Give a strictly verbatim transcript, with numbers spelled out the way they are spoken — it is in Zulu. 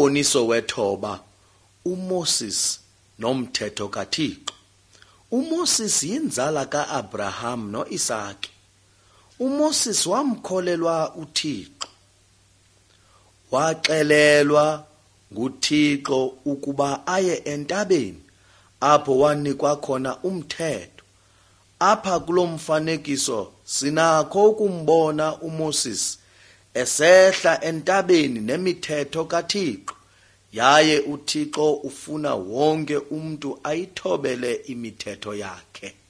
Umboniso wethoba, uMoses nomthetho kaThixo. uMoses yinzala ka-Abraham no-Isaki. uMoses wamkholelwa uThixo. Waxelelwa nguThixo ukuba aye entabeni apho wanikwa khona umthetho. Apha kulo mfanekiso sinakho ukumbona uMoses esehla entabeni nemithetho kaThixo, yaye uThixo ufuna wonke umuntu ayithobele imithetho yakhe.